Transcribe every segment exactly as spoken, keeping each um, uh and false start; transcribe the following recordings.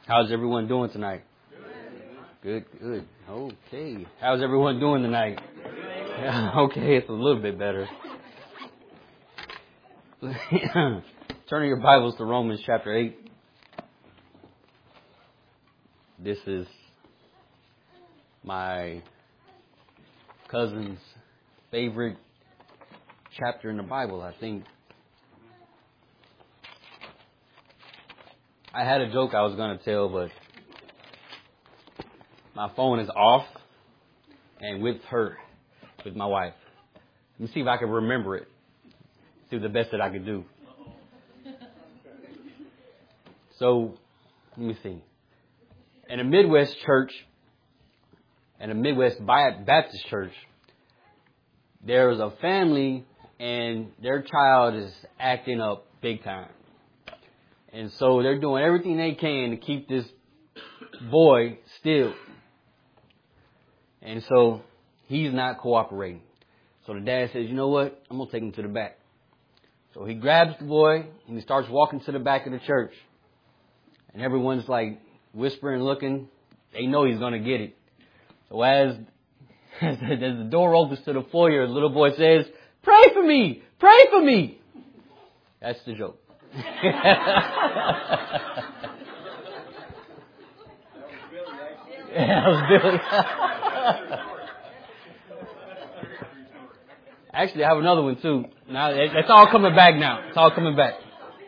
How's everyone doing tonight? Good, good. Okay. How's everyone doing tonight? Okay, it's a little bit better. Turn your Bibles to Romans chapter eight. This is my cousin's favorite chapter in the Bible, I think. I had a joke I was going to tell, but my phone is off and with her, with my wife. Let me see if I can remember it. Do the best that I could do. So, let me see. In a Midwest church, in a Midwest Baptist church, there's a family and their child is acting up big time. And so they're doing everything they can to keep this boy still. And so he's not cooperating. So the dad says, you know what? I'm going to take him to the back. So he grabs the boy and he starts walking to the back of the church. And everyone's like whispering, looking. They know he's going to get it. So as, as the door opens to the foyer, the little boy says, pray for me! Pray for me! That's the joke. That was Billy. Actually, I have another one too. Now it's all coming back now. It's all coming back.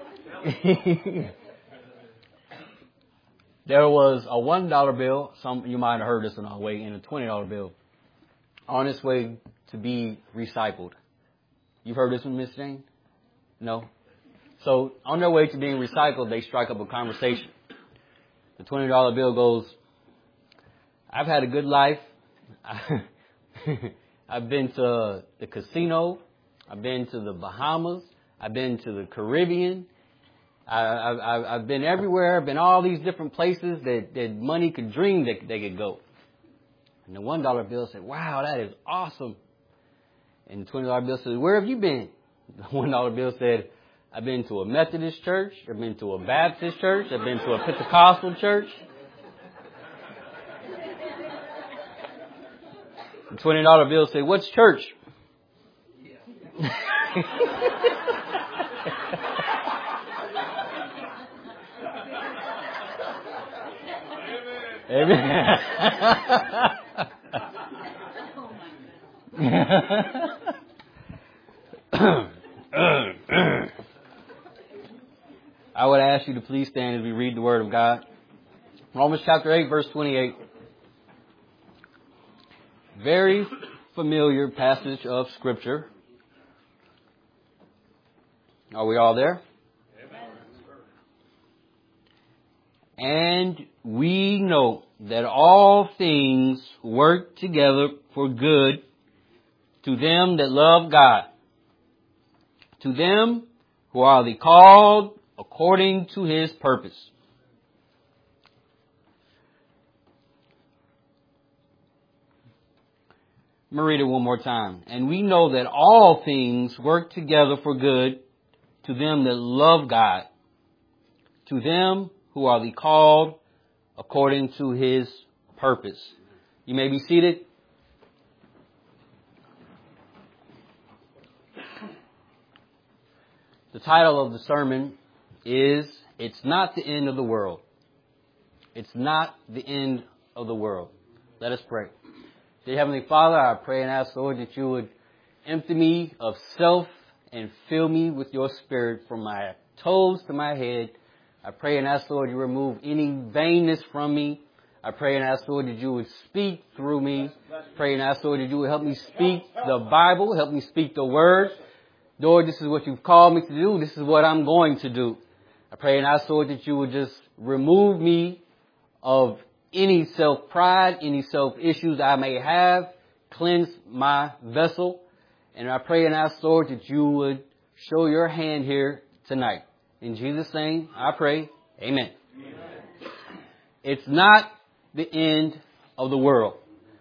There was a one dollar bill. Some you might have heard this on our way, and a twenty dollar bill on its way to be recycled. You've heard this one, Miss Jane? No. So on their way to being recycled, they strike up a conversation. The twenty dollar bill goes, I've had a good life. I've been to the casino. I've been to the Bahamas. I've been to the Caribbean. I, I, I've been everywhere. I've been all these different places that, that money could dream that they could go. And the one dollar bill said, wow, that is awesome. And the twenty dollar bill said, where have you been? The one dollar bill said, I've been to a Methodist church. I've been to a Baptist church. I've been to a Pentecostal church. The twenty dollar bill said, what's church? Yeah. Amen. I would ask you to please stand as we read the Word of God. Romans chapter eight, verse twenty-eight. Very familiar passage of Scripture. Are we all there? And we know that all things work together for good to them that love God, to them who are the called according to His purpose. Let me read it one more time. And we know that all things work together for good to them that love God, to them who are the called according to His purpose. You may be seated. The title of the sermon is, It's Not the End of the World. It's not the end of the world. Let us pray. Dear Heavenly Father, I pray and ask, Lord, that you would empty me of self and fill me with your Spirit from my toes to my head. I pray and ask, Lord, you remove any vainness from me. I pray and ask, Lord, that you would speak through me. Pray and ask, Lord, that you would help me speak the Bible, help me speak the Word. Lord, this is what you've called me to do. This is what I'm going to do. I pray and ask, Lord, that you would just remove me of any self-pride, any self-issues I may have. Cleanse my vessel. And I pray and ask, Lord, that you would show your hand here tonight. In Jesus' name, I pray. Amen. Amen. It's not the end of the world.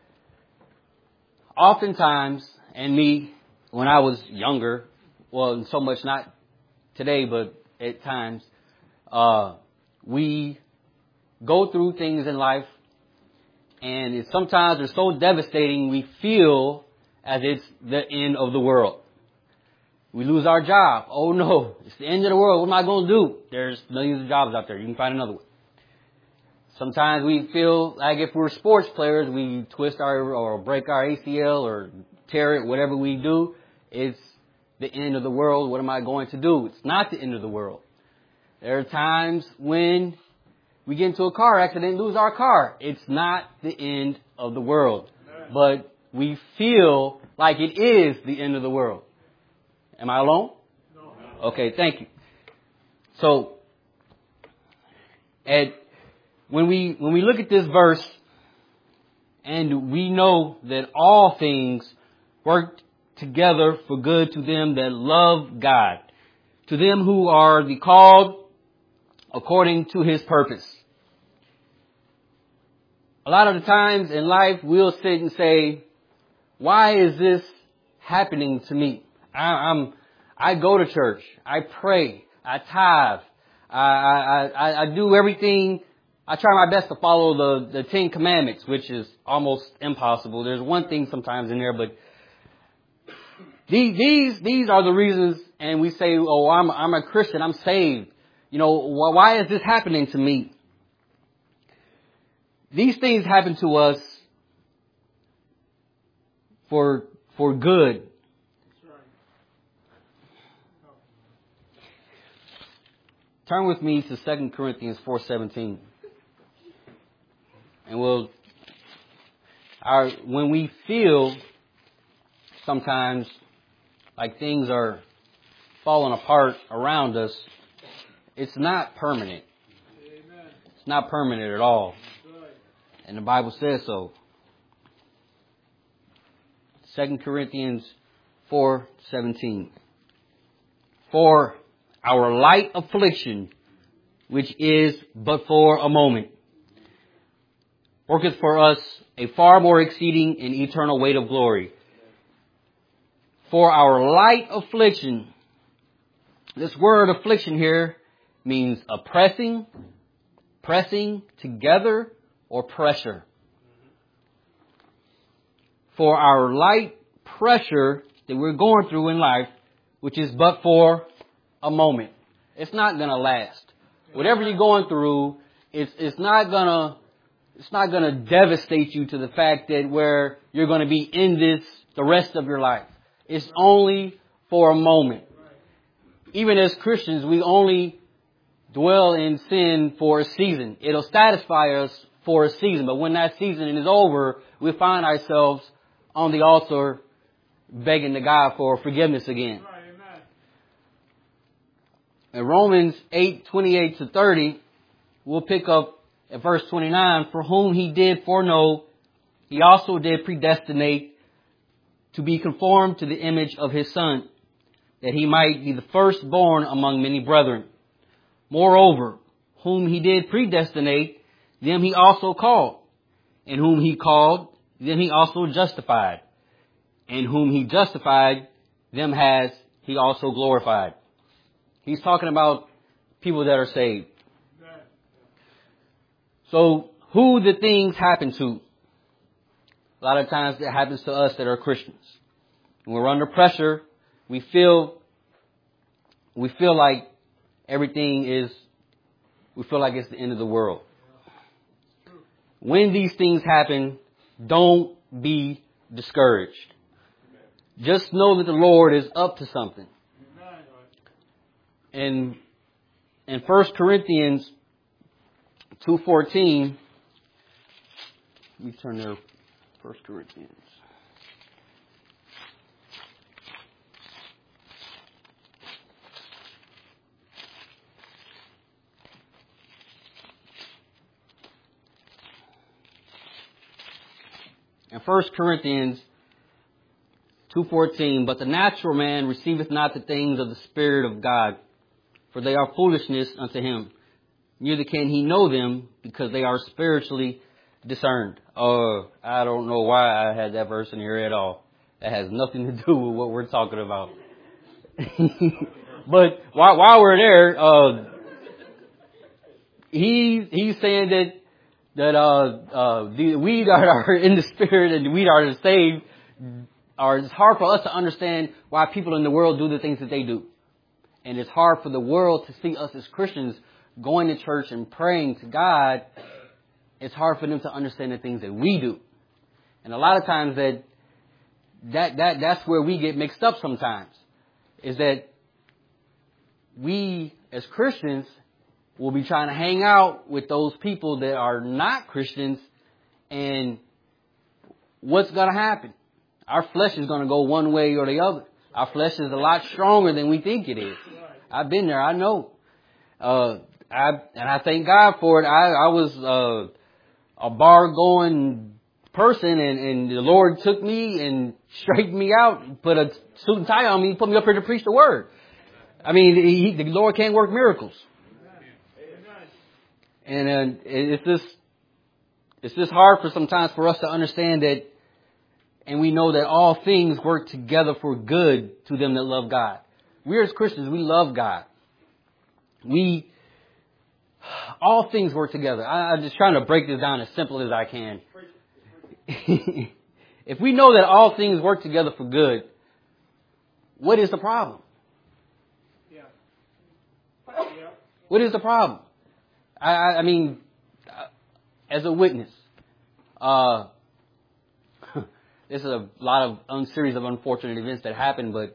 Oftentimes, and me, when I was younger, well, so much not today, but at times, uh, we go through things in life, and it, sometimes they're so devastating we feel as it's the end of the world. We lose our job. Oh no, it's the end of the world. What am I going to do? There's millions of jobs out there. You can find another one. Sometimes we feel like if we're sports players, we twist our or break our A C L or tear it, whatever we do, it's the end of the world. What am I going to do? It's not the end of the world. There are times when we get into a car accident and lose our car. It's not the end of the world. But we feel like it is the end of the world. Am I alone? No. Okay, thank you. So, at, when we when we look at this verse, and we know that all things work together for good to them that love God, to them who are the called according to His purpose. A lot of the times in life, we'll sit and say, why is this happening to me? I, I'm, I go to church. I pray. I tithe. I, I, I, I do everything. I try my best to follow the, the Ten Commandments, which is almost impossible. There's one thing sometimes in there, but these, these, these are the reasons. And we say, oh, I'm, I'm a Christian. I'm saved. You know, why is this happening to me? These things happen to us for, for good. Turn with me to Second Corinthians four seventeen. And we'll, our, when we feel sometimes like things are falling apart around us, it's not permanent. It's not permanent at all. And the Bible says so. Second Corinthians four seventeen. For our light affliction, which is but for a moment, worketh for us a far more exceeding and eternal weight of glory. For our light affliction, this word affliction here means oppressing, pressing together, or pressure. For our light pressure that we're going through in life, which is but for a moment. It's not going to last. Whatever you're going through, it's, it's not going to, it's not going to devastate you to the fact that where you're going to be in this the rest of your life. It's only for a moment. Even as Christians, we only dwell in sin for a season. It'll satisfy us for a season. But when that season is over, we find ourselves on the altar begging to God for forgiveness again. In Romans eight twenty-eight to thirty, we'll pick up at verse twenty-nine. For whom He did foreknow, He also did predestinate to be conformed to the image of His Son, that He might be the firstborn among many brethren. Moreover, whom He did predestinate, them He also called. And whom He called, them He also justified. And whom He justified, them has He also glorified. He's talking about people that are saved. So who the things happen to? A lot of times it happens to us that are Christians. When we're under pressure, we feel, we feel like everything is, we feel like it's the end of the world. When these things happen, don't be discouraged. Just know that the Lord is up to something. In, in First Corinthians two fourteen, let me turn there, First Corinthians. In First Corinthians two fourteen, but the natural man receiveth not the things of the Spirit of God, for they are foolishness unto him. Neither can he know them, because they are spiritually discerned. Oh, uh, I don't know why I had that verse in here at all. That has nothing to do with what we're talking about. But while, while we're there, uh, he he's saying that that uh uh the we that are in the spirit and we that are saved are it's hard for us to understand why people in the world do the things that they do. And it's hard for the world to see us as Christians going to church and praying to God. It's hard for them to understand the things that we do. And a lot of times that that that that's where we get mixed up sometimes, is that we as Christians will be trying to hang out with those people that are not Christians, and what's going to happen? Our flesh is going to go one way or the other. Our flesh is a lot stronger than we think it is. I've been there. I know. Uh, I, and I thank God for it. I, I was uh, a bar going person, and, and the Lord took me and straightened me out, put a suit and tie on me, put me up here to preach the word. I mean, he, the Lord can't work miracles. And uh, it's just, it's just hard for sometimes for us to understand that, and we know that all things work together for good to them that love God. We as Christians, we love God. We, all things work together. I, I'm just trying to break this down as simple as I can. If we know that all things work together for good, what is the problem? Yeah. Yeah. What is the problem? I, I mean, as a witness, uh, this is a lot of un- series of unfortunate events that happened, but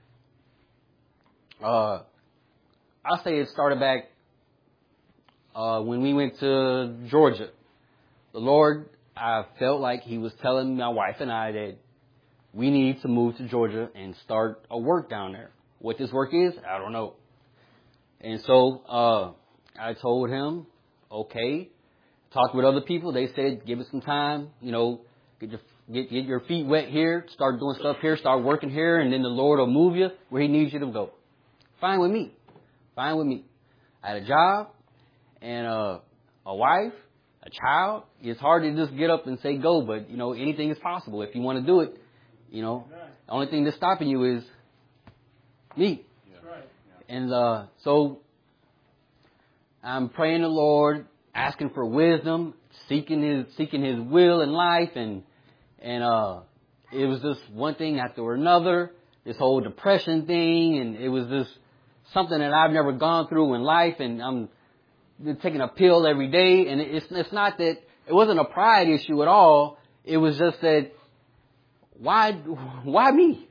uh, I'll say it started back uh, when we went to Georgia. The Lord, I felt like He was telling my wife and I that we need to move to Georgia and start a work down there. What this work is, I don't know. And so uh, I told him, okay. Talked with other people. They said, give it some time. You know, get your get, get your feet wet here. Start doing stuff here. Start working here. And then the Lord will move you where He needs you to go. Fine with me. Fine with me. I had a job and uh, a wife, a child. It's hard to just get up and say go, but, you know, anything is possible. If you want to do it, you know, the only thing that's stopping you is me. And uh, so I'm praying the Lord, asking for wisdom, seeking His seeking His will in life, and and uh, it was just one thing after another. This whole depression thing, and it was just something that I've never gone through in life, and I'm taking a pill every day. And it's it's not that it wasn't a pride issue at all. It was just that why why me?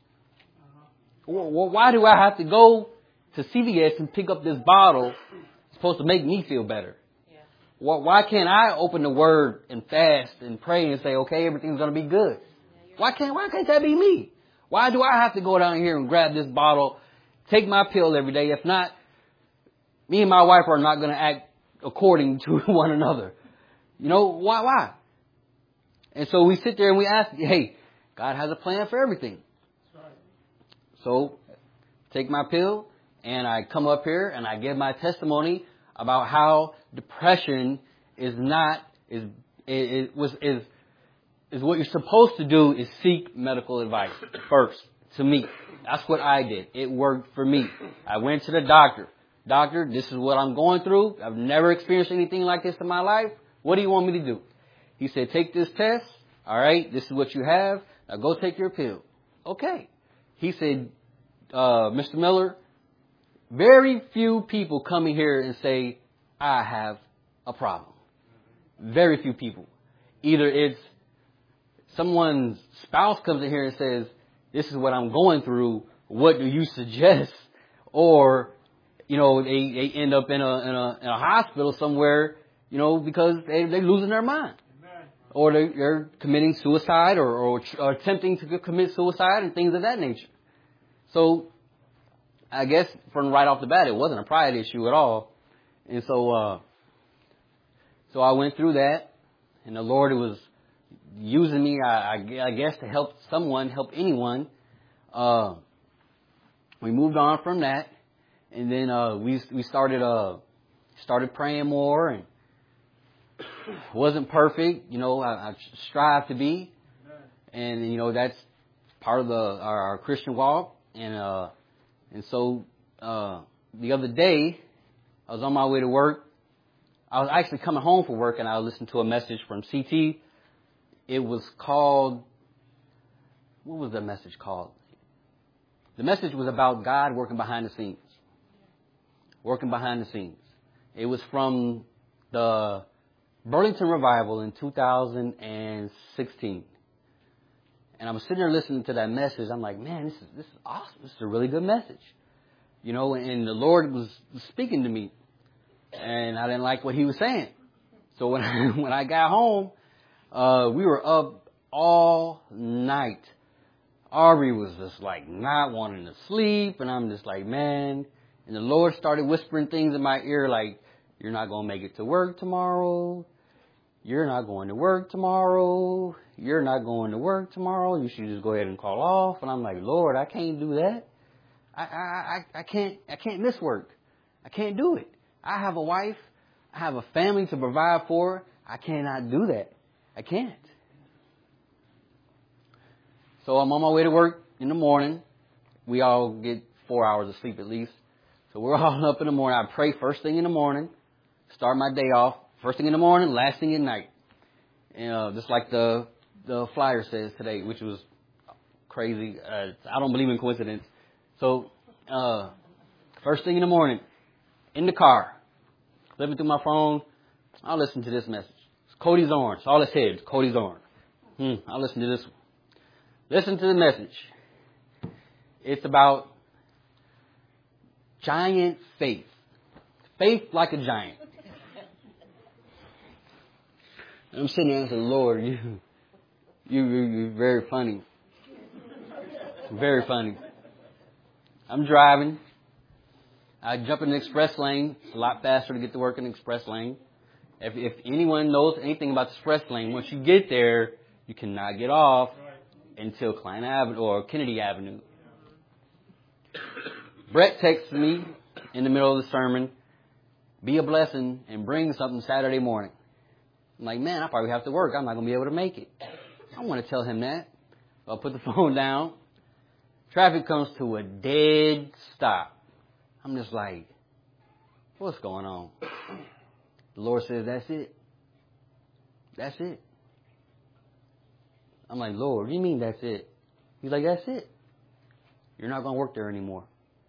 Well, why do I have to go to C V S and pick up this bottle? It's supposed to make me feel better. Yeah. Why, why can't I open the Word and fast and pray and say, okay, everything's going to be good? Yeah, why can't Why can't that be me? Why do I have to go down here and grab this bottle, take my pill every day? If not, me and my wife are not going to act according to one another. You know, why? Why? And so we sit there and we ask, hey, God has a plan for everything. So take my pill and I come up here and I give my testimony about how depression is not, is, it was, is, is what you're supposed to do is seek medical advice first. To me, that's what I did. It worked for me. I went to the doctor. Doctor, this is what I'm going through. I've never experienced anything like this in my life. What do you want me to do? He said, take this test. All right. This is what you have. Now go take your pill. Okay. He said, uh, Mister Miller, very few people come in here and say, I have a problem. Very few people. Either it's someone's spouse comes in here and says, this is what I'm going through. What do you suggest? Or, you know, they, they end up in a, in a, in a hospital somewhere, you know, because they, they're losing their mind. Or they're, they're committing suicide or, or, or attempting to commit suicide and things of that nature. So I guess from right off the bat, it wasn't a pride issue at all. And so, uh, so I went through that, and the Lord was using me, I, I, I guess, to help someone, help anyone. Uh, we moved on from that, and then, uh, we, we started, uh, started praying more, and wasn't perfect. You know, I, I strive to be, and, you know, that's part of the, our, our Christian walk. And, uh, and so, uh, the other day, I was on my way to work, I was actually coming home from work and I listened to a message from C T. It was called, what was the message called? The message was about God working behind the scenes. Working behind the scenes. It was from the Burlington Revival in two thousand sixteen. And I was sitting there listening to that message. I'm like, man, this is this is awesome. This is a really good message. You know, and the Lord was speaking to me. And I didn't like what he was saying. So when I, when I got home, uh, we were up all night. Aubrey was just like not wanting to sleep. And I'm just like, man. And the Lord started whispering things in my ear like, you're not going to make it to work tomorrow. You're not going to work tomorrow. You're not going to work tomorrow. You should just go ahead and call off. And I'm like, Lord, I can't do that. I, I, I, I can't, I can't miss work. I can't do it. I have a wife. I have a family to provide for. I cannot do that. I can't. So I'm on my way to work in the morning. We all get four hours of sleep at least. So we're all up in the morning. I pray first thing in the morning. Start my day off. First thing in the morning, last thing at night. And, uh, just like the the flyer says today, which was crazy. Uh, I don't believe in coincidence. So, uh, first thing in the morning, in the car, flipping through my phone, I'll listen to this message. It's Cody Zorn. It's all it said. It's Cody Zorn. Hmm, I'll listen to this one. Listen to the message. It's about giant faith. Faith like a giant. And I'm sitting there and I said, Lord, you, you, you, you're very funny. Very funny. I'm driving. I jump in the express lane. It's a lot faster to get to work in the express lane. If, if anyone knows anything about the express lane, once you get there, you cannot get off until Klein Avenue or Kennedy Avenue. Brett texts me in the middle of the sermon, be a blessing and bring something Saturday morning. I'm like, man, I probably have to work. I'm not going to be able to make it. I don't want to tell him that. So I put the phone down. Traffic comes to a dead stop. I'm just like, what's going on? The Lord says, that's it. That's it. I'm like, Lord, what do you mean that's it? He's like, that's it. You're not going to work there anymore.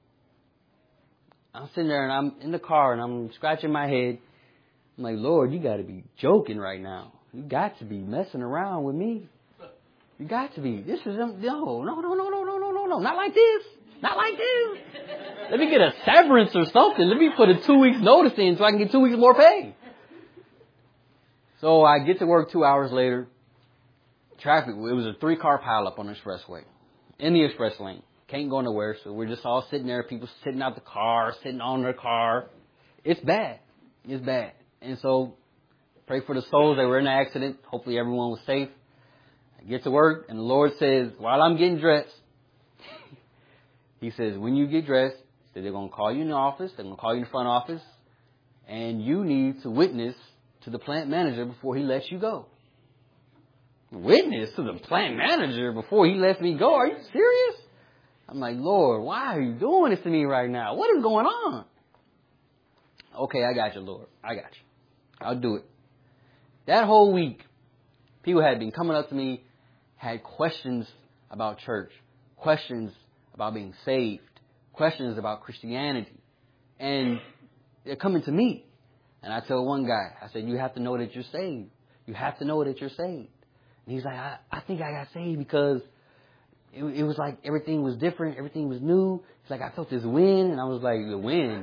I'm sitting there and I'm in the car and I'm scratching my head. I'm like, Lord, you got to be joking right now. You got to be messing around with me. You got to be. This is, no, no, no, no, no, no, no, no, no, not like this. Not like this. Let me get a severance or something. Let me put a two weeks notice in so I can get two weeks more pay. So I get to work two hours later. Traffic, it was a three car pileup on the expressway. In the express lane. Can't go nowhere. So we're just all sitting there. People sitting out the car, sitting on their car. It's bad. It's bad. And so pray for the souls that were in the accident. Hopefully everyone was safe. I get to work and the Lord says, while I'm getting dressed, he says, when you get dressed, they're going to call you in the office. They're going to call you in the front office. And you need to witness to the plant manager before he lets you go. Witness to the plant manager before he lets me go? Are you serious? I'm like, Lord, why are you doing this to me right now? What is going on? Okay, I got you, Lord. I got you. I'll do it. That whole week, people had been coming up to me, had questions about church, questions about being saved, questions about Christianity. And they're coming to me. And I tell one guy, I said, you have to know that you're saved. You have to know that you're saved. And he's like, I, I think I got saved because it, it was like everything was different. Everything was new. It's like I felt this wind. And I was like, the wind?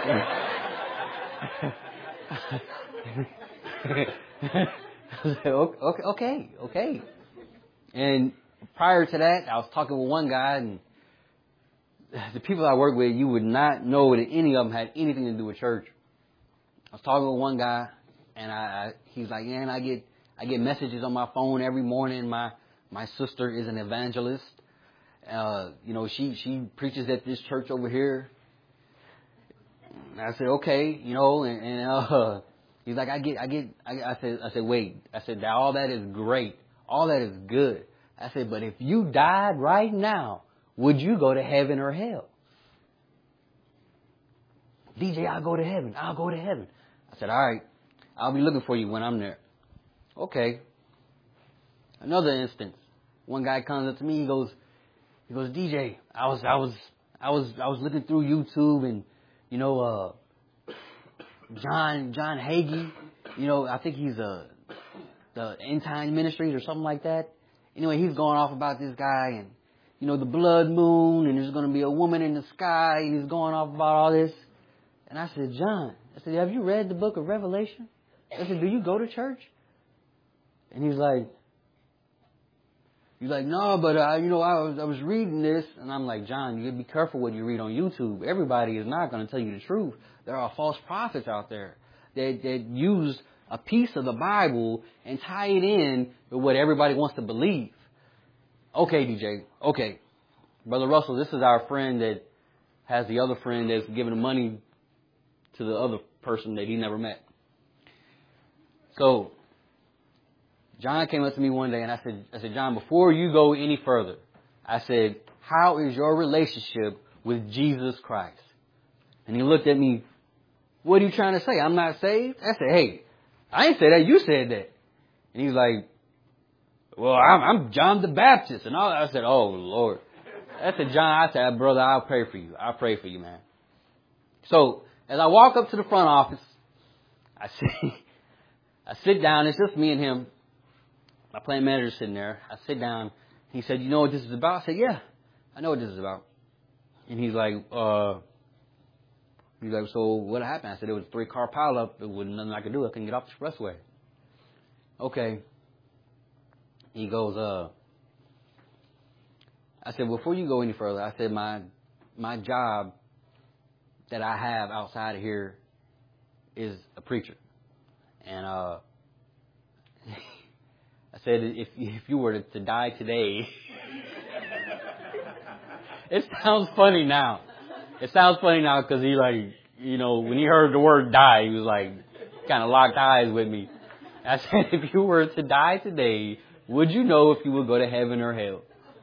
I was like, okay, okay, okay. And prior to that, I was talking with one guy, and the people I work with, you would not know that any of them had anything to do with church. I was talking with one guy, and I, I he's like, man, I get I get messages on my phone every morning. My my sister is an evangelist. Uh, you know, she she preaches at this church over here. And I said, okay, you know, and, and uh, he's like, I get, I get, I, I said, I said, wait, I said, that all that is great, all that is good. I said, but if you died right now, would you go to heaven or hell? D J, I'll go to heaven. I'll go to heaven. I said, all right, I'll be looking for you when I'm there. Okay. Another instance. One guy comes up to me. He goes, he goes, D J, I was, I was, I was, I was looking through YouTube and, you know, uh, John, John Hagee, you know, I think he's a, the End Time Ministries or something like that. Anyway, he's going off about this guy and, you know, the blood moon and there's going to be a woman in the sky. And he's going off about all this. And I said, John, I said, have you read the book of Revelation? I said, do you go to church? And he's like, he's like, no, but, uh, you know, I was, I was reading this. And I'm like, John, you got to be careful what you read on YouTube. Everybody is not going to tell you the truth. There are false prophets out there that, that use a piece of the Bible and tie it in with what everybody wants to believe. Okay, D J. Okay. Brother Russell, this is our friend that has the other friend that's giving the money to the other person that he never met. So, John came up to me one day and I said, I said, John, before you go any further, I said, how is your relationship with Jesus Christ? And he looked at me, what are you trying to say? I'm not saved? I said, hey, I ain't say that. You said that. And he's like, well, I'm, I'm John the Baptist. And all. I said, oh, Lord. I said, John, I said, brother, I'll pray for you. I'll pray for you, man. So as I walk up to the front office, I sit, I sit down. It's just me and him. My plant manager's sitting there. I sit down. He said, you know what this is about? I said, yeah, I know what this is about. And he's like, uh, he's like, so what happened? I said, it was a three-car pileup. There was nothing I could do. I couldn't get off the expressway. Okay. He goes, uh, I said, before you go any further, I said, my, my job that I have outside of here is a preacher. And, uh, I said, if, if you were to, to die today, it sounds funny now. It sounds funny now because he like, you know, when he heard the word die, he was like, kind of locked eyes with me. I said, if you were to die today, would you know if you would go to heaven or hell?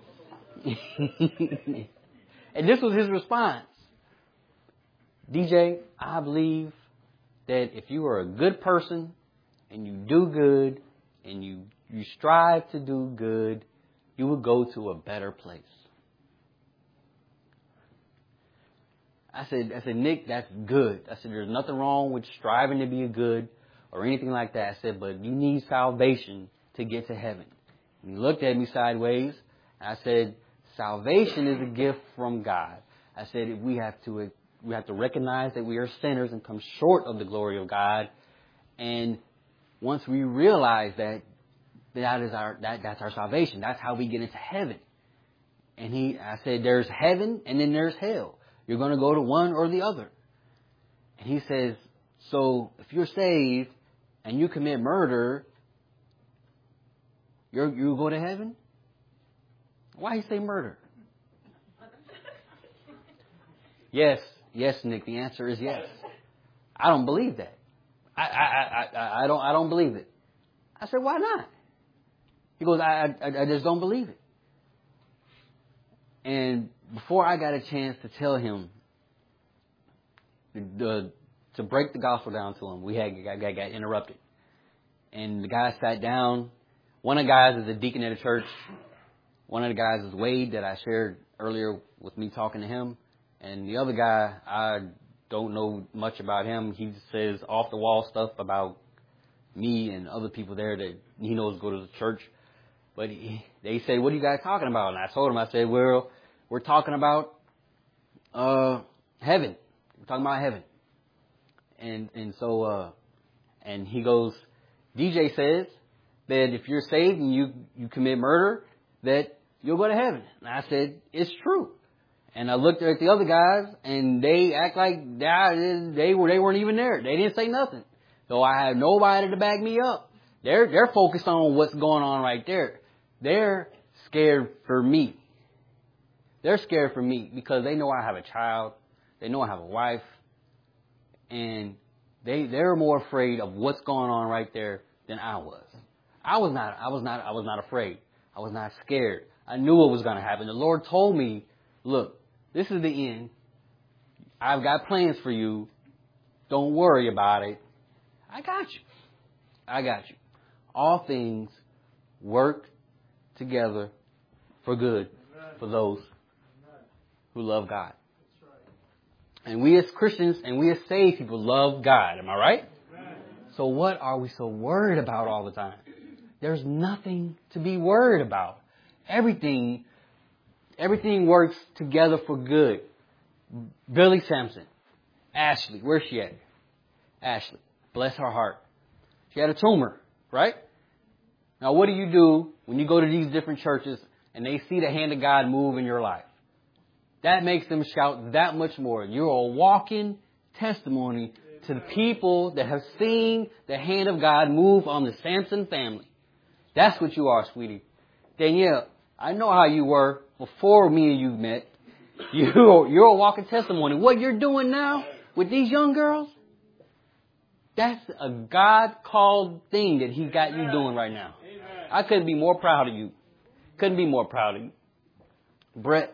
And this was his response. D J, I believe that if you are a good person and you do good and you, you strive to do good, you will go to a better place. I said, I said, Nick, that's good. I said, there's nothing wrong with striving to be a good or anything like that. I said, but you need salvation to get to heaven. And he looked at me sideways. I said, salvation is a gift from God. I said, we have to, we have to recognize that we are sinners and come short of the glory of God. And once we realize that, that is our, that, that's our salvation. That's how we get into heaven. And he, I said, there's heaven and then there's hell. You're going to go to one or the other. And he says, so if you're saved and you commit murder, you're, you go to heaven? Why he say murder? Yes, yes, Nick. The answer is yes. I don't believe that. I, I, I, I don't, I don't believe it. I said, why not? He goes, I, I, I just don't believe it. And before I got a chance to tell him, the, the, to break the gospel down to him, we had got, got, got interrupted. And the guy sat down. One of the guys is a deacon at a church. One of the guys is Wade that I shared earlier with me talking to him. And the other guy, I don't know much about him. He says off the wall stuff about me and other people there that he knows go to the church. But he, they said, what are you guys talking about? And I told him, I said, well, we're talking about uh, heaven. We're talking about heaven. And and so, uh, and he goes, D J says that if you're saved and you, you commit murder, that you'll go to heaven. And I said, it's true. And I looked at the other guys, and they act like they, they, were, they weren't even there. They didn't say nothing. So I have nobody to back me up. They're, they're focused on what's going on right there. They're scared for me. They're scared for me because they know I have a child. They know I have a wife. And they, they're more afraid of what's going on right there than I was. I was not, I was not, I was not afraid. I was not scared. I knew what was going to happen. The Lord told me, look, this is the end. I've got plans for you. Don't worry about it. I got you. I got you. All things work together for good for those who love God. And we as Christians and we as saved people love God. Am I right? So what are we so worried about all the time? There's nothing to be worried about. Everything, everything works together for good. Billy Sampson. Ashley. Where's she at? Ashley. Bless her heart. She had a tumor, right? Now what do you do when you go to these different churches and they see the hand of God move in your life? That makes them shout that much more. You're a walking testimony to the people that have seen the hand of God move on the Sampson family. That's what you are, sweetie. Danielle, I know how you were before me and you met. You're, you're a walking testimony. What you're doing now with these young girls, that's a God-called thing that He got you doing right now. I couldn't be more proud of you. Couldn't be more proud of you. Brett,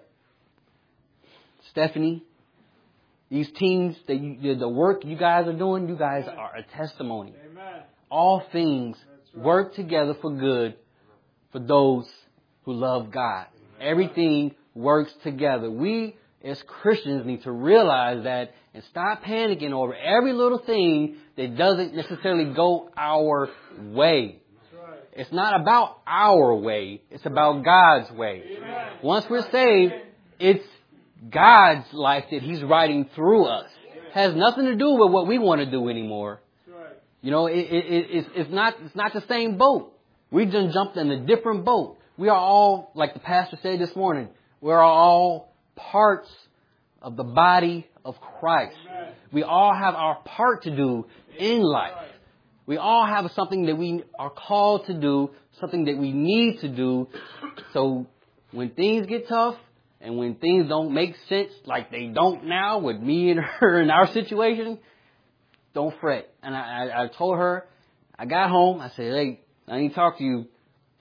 Stephanie, these teens, that you, the work you guys are doing, you guys are a testimony. Amen. All things right. work together for good for those who love God. Amen. Everything works together. We as Christians need to realize that and stop panicking over every little thing that doesn't necessarily go our way. Right. It's not about our way. It's about God's way. Amen. Once we're saved, it's God's life that He's writing through us. Has nothing to do with what we want to do anymore. You know, it, it, it, it's, it's not it's not the same boat. We just jumped in a different boat. We are all, like the pastor said this morning, we are all parts of the body of Christ. We all have our part to do in life. We all have something that we are called to do, something that we need to do. So when things get tough, and when things don't make sense like they don't now with me and her in our situation, don't fret. And I, I, I told her, I got home, I said, hey, I need to talk to you.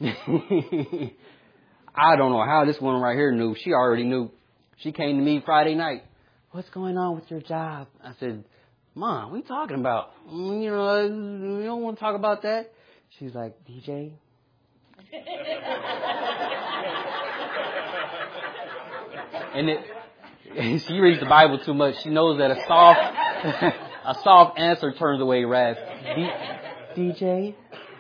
I don't know how this one right here knew. She already knew. She came to me Friday night. What's going on with your job? I said, Mom, what are you talking about? You know, you don't want to talk about that. She's like, D J? And it, she reads the Bible too much. She knows that a soft, a soft answer turns away wrath. D J?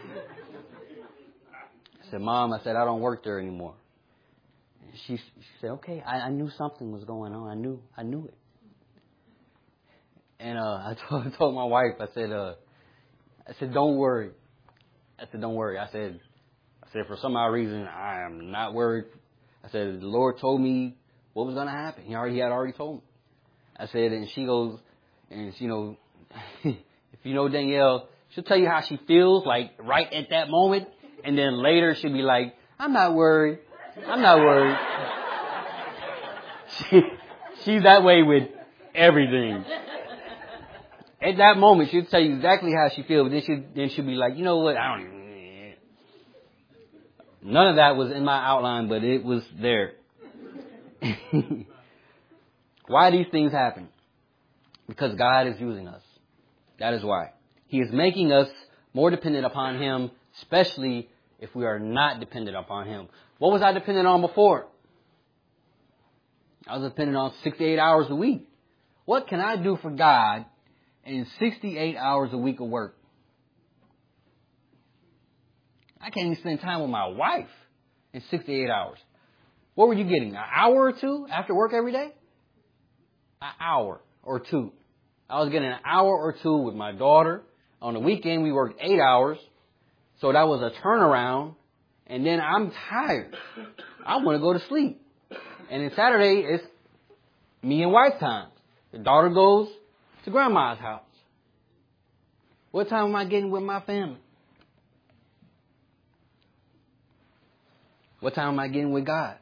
I said, Mom, I said, I don't work there anymore. She, she said, okay, I, I knew something was going on. I knew, I knew it. And uh, I told, I told my wife, I said, uh, I said, don't worry. I said, don't worry. I said, I said, for some odd reason, I am not worried. I said, the Lord told me what was going to happen. He already he had already told me. I said, and she goes, and you know, if you know Danielle, she'll tell you how she feels, like right at that moment, and then later she'll be like, I'm not worried. I'm not worried. she, she's that way with everything. At that moment, she'll tell you exactly how she feels, but then she then she'll be like, you know what? I don't even. None of that was in my outline, but it was there. Why these things happen? Because God is using us. That is why. He is making us more dependent upon Him, especially if we are not dependent upon Him. What was I dependent on before? I was dependent on sixty-eight hours a week. What can I do for God in sixty-eight hours a week of work? I can't even spend time with my wife in sixty-eight hours. What were you getting? An hour or two after work every day? An hour or two. I was getting an hour or two with my daughter. On the weekend, we worked eight hours. So that was a turnaround. And then I'm tired. I want to go to sleep. And then Saturday, it's me and wife time. The daughter goes to grandma's house. What time am I getting with my family? What time am I getting with God?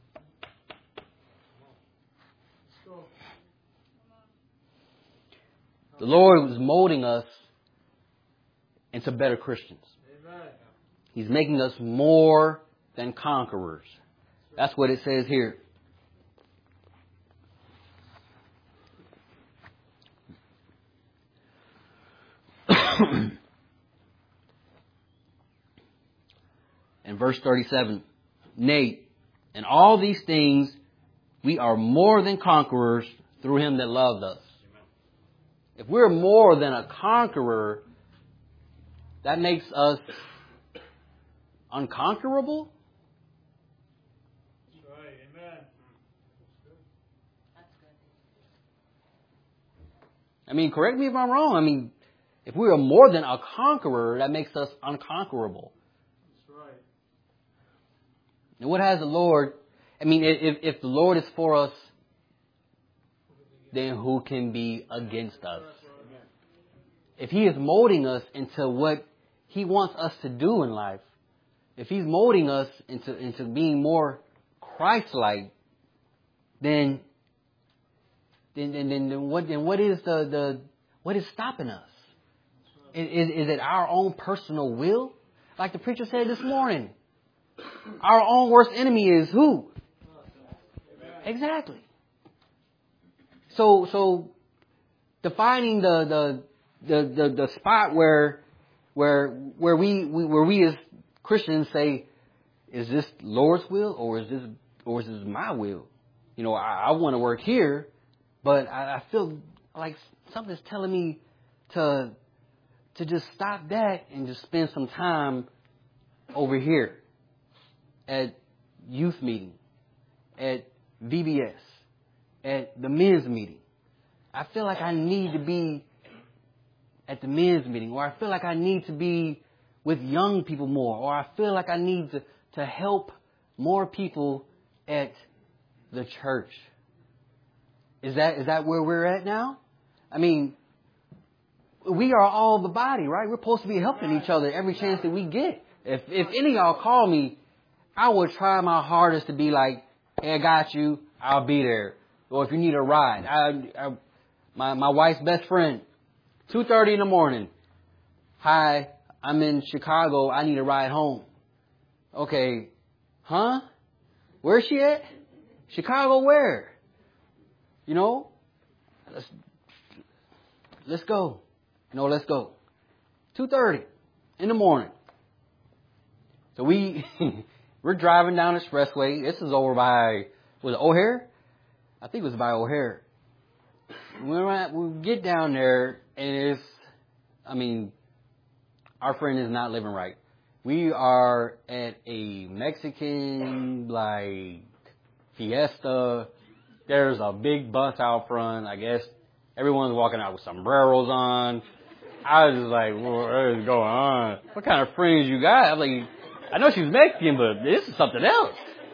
The Lord was molding us into better Christians. Amen. He's making us more than conquerors. That's what it says here. in verse thirty-seven, nay, in all these things we are more than conquerors through him that loved us. If we're more than a conqueror, that makes us unconquerable? That's right. Amen. I mean, correct me if I'm wrong. I mean, if we are more than a conqueror, that makes us unconquerable. That's right. And what has the Lord... I mean, if, if the Lord is for us, then who can be against us? If he is molding us into what he wants us to do in life, if he's molding us into, into being more Christ-like, then, then, then, then what, then what is the, the, what is stopping us? Is, is it our own personal will? Like the preacher said this morning, our own worst enemy is who? Exactly. So, so defining the, the, the, the, the spot where, where, where we, we, where we as Christians say, is this Lord's will or is this, or is this my will? You know, I, I want to work here, but I, I feel like something's telling me to, to just stop that and just spend some time over here at youth meeting, at V B S, at the men's meeting. I feel like I need to be at the men's meeting, or I feel like I need to be with young people more, or I feel like I need to, to help more people at the church. Is that is that where we're at now? I mean, we are all the body, right? We're supposed to be helping each other every chance that we get. If if any of y'all call me, I will try my hardest to be like, hey, I got you. I'll be there. Or if you need a ride, I, I my my wife's best friend, two thirty in the morning. Hi, I'm in Chicago. I need a ride home. Okay, huh? Where's she at? Chicago, where? You know, let's let's go. No, let's go. two thirty in the morning. So we we're driving down the expressway. This is over by was it O'Hare? I think it was by O'Hare. We're at, we get down there and it's, I mean, our friend is not living right. We are at a Mexican like fiesta. There's a big bus out front. I guess everyone's walking out with sombreros on. I was just like, what is going on? What kind of friends you got? I'm like, I know she's Mexican, but this is something else.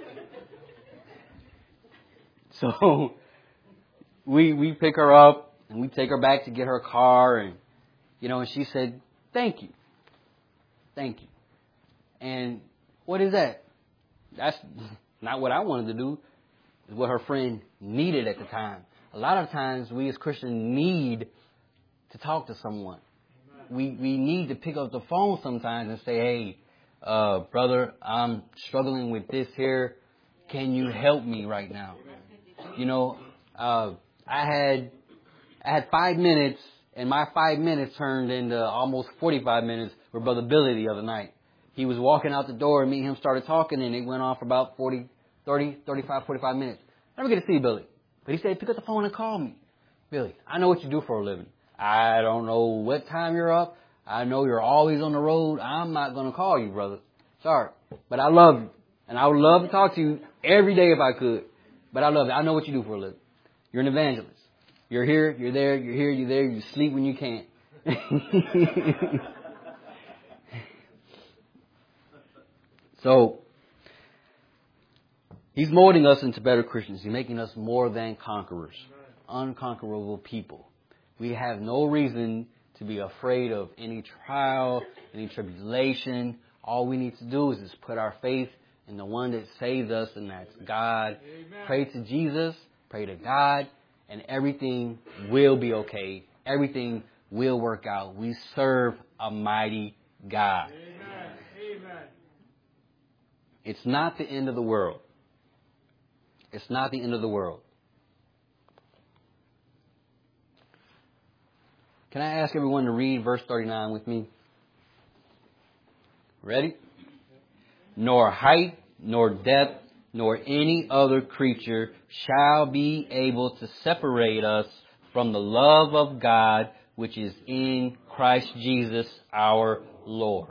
So we we pick her up and we take her back to get her car, and you know, and she said, "Thank you, thank you." And what is that? That's not what I wanted to do. It's what her friend needed at the time. A lot of times we as Christians need to talk to someone. We we need to pick up the phone sometimes and say, "Hey, uh, brother, I'm struggling with this here. Can you help me right now?" You know, uh, I had I had five minutes, and my five minutes turned into almost forty-five minutes with Brother Billy the other night. He was walking out the door, and me and him started talking, and it went on for about forty, thirty, thirty-five, forty-five minutes. I never get to see Billy, but he said, "Pick up the phone and call me." Billy, I know what you do for a living. I don't know what time you're up. I know you're always on the road. I'm not going to call you, brother. Sorry, but I love you, and I would love to talk to you every day if I could. But I love it. I know what you do for a living. You're an evangelist. You're here, you're there, you're here, you're there. You sleep when you can't. So, he's molding us into better Christians. He's making us more than conquerors, unconquerable people. We have no reason to be afraid of any trial, any tribulation. All we need to do is just put our faith in the one that saves us, and that's God. Amen. Pray to Jesus, pray to God, and everything will be okay. Everything will work out. We serve a mighty God. Amen. Amen. It's not the end of the world. It's not the end of the world. Can I ask everyone to read verse thirty-nine with me? Ready? nor height, nor depth, nor any other creature shall be able to separate us from the love of God, which is in Christ Jesus our Lord.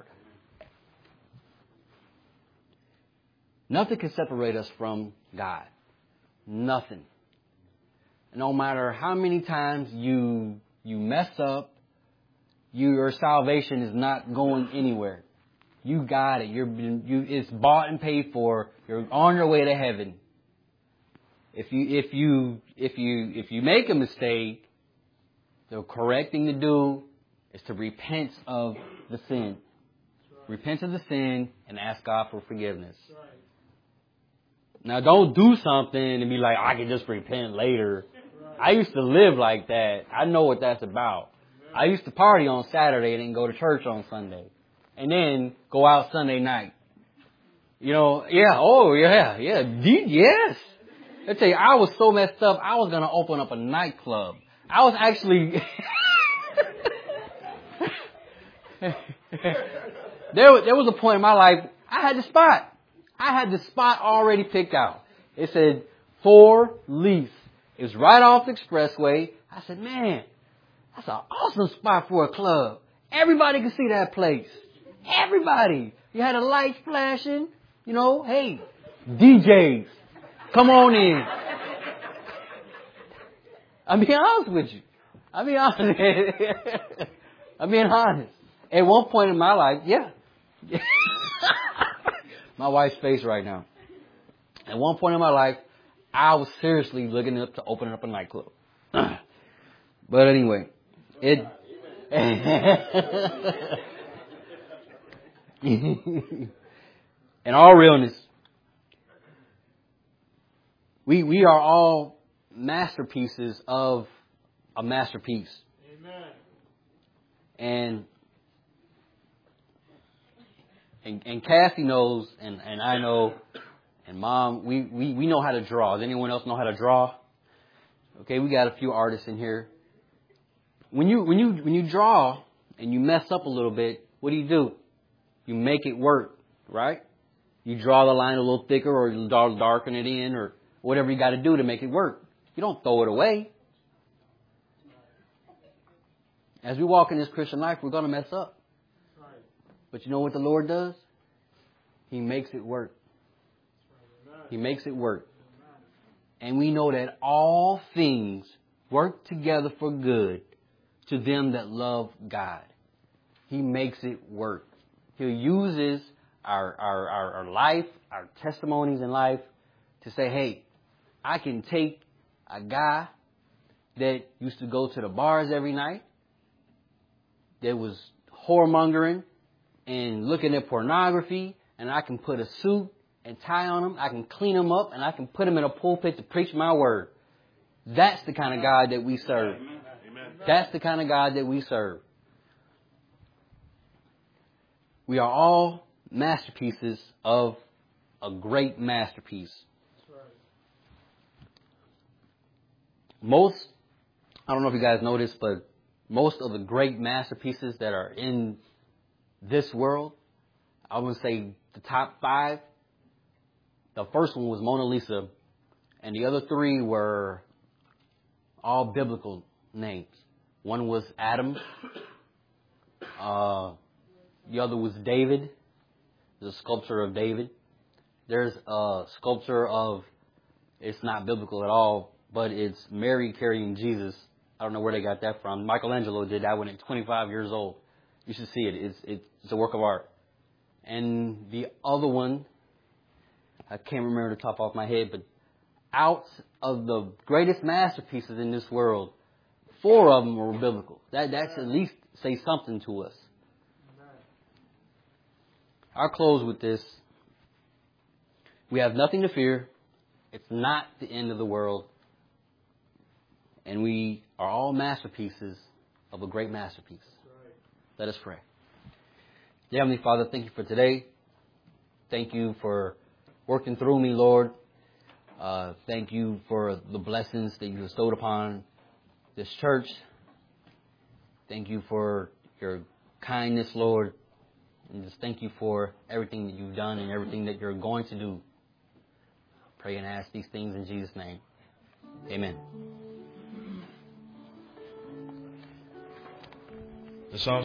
Nothing can separate us from God. Nothing. No matter how many times you you mess up, your salvation is not going anywhere. You got it. You're you. It's bought and paid for. You're on your way to heaven. If you if you if you if you make a mistake, the correct thing to do is to repent of the sin. Repent of the sin and ask God for forgiveness. Now, don't do something and be like, I can just repent later. I used to live like that. I know what that's about. I used to party on Saturday and then go to church on Sunday. And then go out Sunday night. You know, yeah, oh, yeah, yeah, D- yes. I tell you, I was so messed up, I was going to open up a nightclub. I was actually... there, there was a point in my life, I had the spot. I had the spot already picked out. It said, for lease. It was right off the expressway. I said, man, that's an awesome spot for a club. Everybody can see that place. Everybody. You had a light flashing. You know, hey, D Js, come on in. I'm being honest with you. I'm being honest. I'm being honest. At one point in my life, yeah. My wife's face right now. At one point in my life, I was seriously looking up to open up a nightclub. But anyway, it... In all realness, we we are all masterpieces of a masterpiece. Amen. And and, and Kathy knows, and, and I know, and Mom, we, we, we know how to draw. Does anyone else know how to draw? Okay, we got a few artists in here. When you when you when you draw and you mess up a little bit, what do you do? You make it work, right? You draw the line a little thicker, or you darken it in, or whatever you got to do to make it work. You don't throw it away. As we walk in this Christian life, we're going to mess up. But you know what the Lord does? He makes it work. He makes it work. And we know that all things work together for good to them that love God. He makes it work. He uses our, our, our, our life, our testimonies in life to say, hey, I can take a guy that used to go to the bars every night, that was whoremongering and looking at pornography, and I can put a suit and tie on him. I can clean him up, and I can put him in a pulpit to preach my word. That's the kind of God that we serve. Amen. That's the kind of God that we serve. We are all masterpieces of a great masterpiece. Most, I don't know if you guys know this, but most of the great masterpieces that are in this world, I would say the top five, the first one was Mona Lisa, and the other three were all biblical names. One was Adam. Uh, the other was David, the sculpture of David. There's a sculpture of, it's not biblical at all, but it's Mary carrying Jesus. I don't know where they got that from. Michelangelo did that when at twenty-five years old. You should see it. It's, it's a work of art. And the other one, I can't remember the top off my head, but out of the greatest masterpieces in this world, four of them were biblical. That that's at least say something to us. I'll close with this. We have nothing to fear. It's not the end of the world. And we are all masterpieces of a great masterpiece. Let us pray. Dear Heavenly Father, thank you for today. Thank you for working through me, Lord. Uh, thank you for the blessings that you bestowed upon this church. Thank you for your kindness, Lord. And just thank you for everything that you've done and everything that you're going to do. Pray and ask these things in Jesus' name. Amen. The song